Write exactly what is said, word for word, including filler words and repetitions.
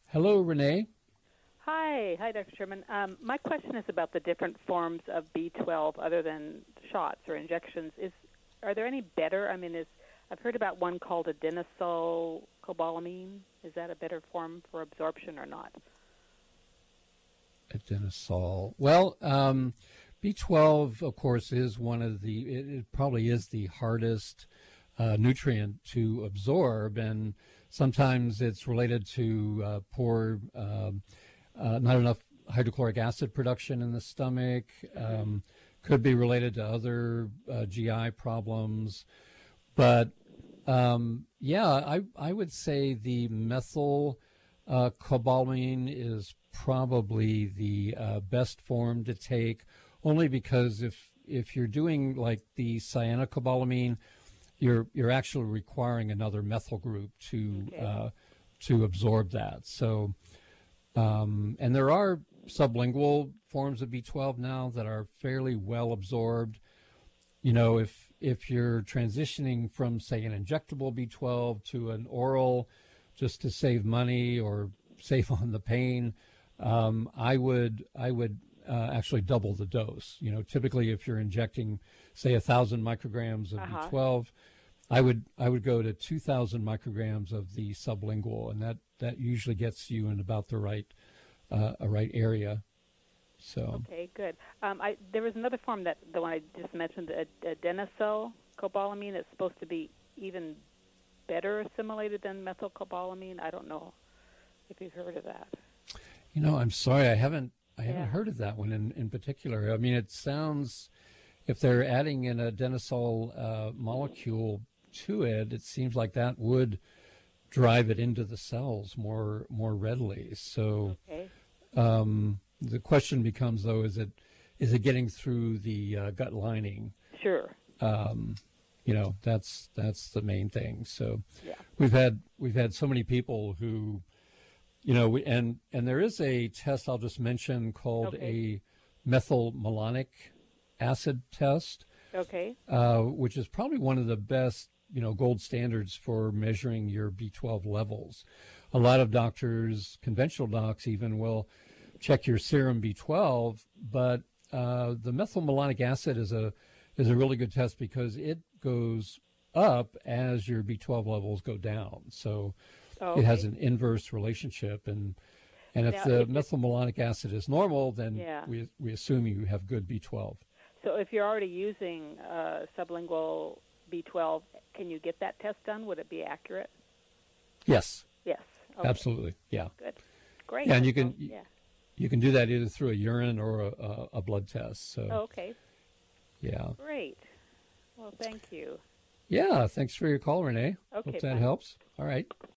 Hello, Renee. Hi, hi, Doctor Sherman. Um, my question is about the different forms of B twelve other than shots or injections. Is are there any better? I mean, is I've heard about one called adenosine cobalamin. Is that a better form for absorption or not? Adenosol. Well, um, B twelve, of course, is one of the, it, it probably is the hardest uh, nutrient to absorb, and sometimes it's related to uh, poor, um, uh, not enough hydrochloric acid production in the stomach. Um, could be related to other uh, G I problems. But um, yeah, I, I would say the methyl uh, cobalamin is probably the uh, best form to take, only because if if you're doing like the cyanocobalamin, you're you're actually requiring another methyl group to Okay. uh, to absorb that. So, um, and there are sublingual forms of B twelve now that are fairly well absorbed. You know, if if you're transitioning from, say, an injectable B twelve to an oral, just to save money or save on the pain, um, I would I would uh, actually double the dose. You know, typically if you're injecting, say, a thousand micrograms of Uh-huh. B twelve, I would I would go to two thousand micrograms of the sublingual, and that that usually gets you in about the right uh, a right area. So. Okay, good. Um, I, there was another form that the one I just mentioned, the ad- adenosine cobalamin, is supposed to be even better assimilated than methylcobalamin. I don't know if you've heard of that. You know, I'm sorry, I haven't I haven't Yeah. heard of that one in, in particular. I mean, it sounds, if they're adding an adenosol uh, molecule to it, it seems like that would drive it into the cells more more readily. So Okay. um, the question becomes, though, is it is it getting through the uh, gut lining? Sure. Um, you know, that's that's the main thing. So Yeah. we've had we've had so many people who, you know, we, and and there is a test I'll just mention called Okay. a methylmalonic acid test, Okay. uh, which is probably one of the best, you know, gold standards for measuring your B twelve levels. A lot of doctors, conventional docs even, will check your serum B twelve, but uh, the methylmalonic acid is a is a really good test because it goes up as your B twelve levels go down. So Oh, it has okay. an inverse relationship, and and if Now, the if it, methylmalonic acid is normal, then yeah. we we assume you have good B twelve. So if you're already using uh, sublingual B twelve, can you get that test done? Would it be accurate? Yes, Yes. Okay. absolutely. Yeah, Good. Great. yeah, and you Well, can yeah. you can do that either through a urine or a, a, a blood test. So Oh, okay. yeah, Great. Well, thank you. yeah. Thanks for your call, Renee. Hope Okay, that bye. helps. All right.